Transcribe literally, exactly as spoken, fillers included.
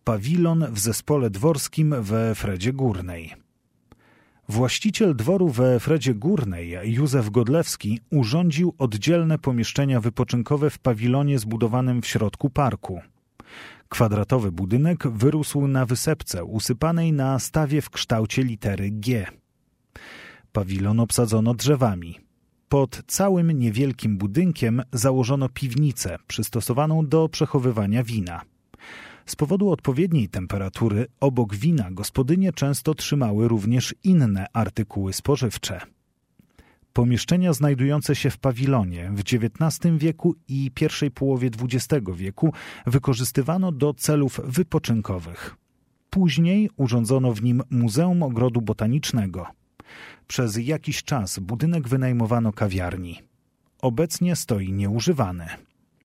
Pawilon w zespole dworskim we Fredzie Górnej. Właściciel dworu we Fredzie Górnej, Józef Godlewski, urządził oddzielne pomieszczenia wypoczynkowe w pawilonie zbudowanym w środku parku. Kwadratowy budynek wyrósł na wysepce usypanej na stawie w kształcie litery G. Pawilon obsadzono drzewami. Pod całym niewielkim budynkiem założono piwnicę przystosowaną do przechowywania wina. Z powodu odpowiedniej temperatury obok wina gospodynie często trzymały również inne artykuły spożywcze. Pomieszczenia znajdujące się w pawilonie w dziewiętnastym wieku i pierwszej połowie dwudziestego wieku wykorzystywano do celów wypoczynkowych. Później urządzono w nim Muzeum Ogrodu Botanicznego. Przez jakiś czas budynek wynajmowano kawiarni. Obecnie stoi nieużywany.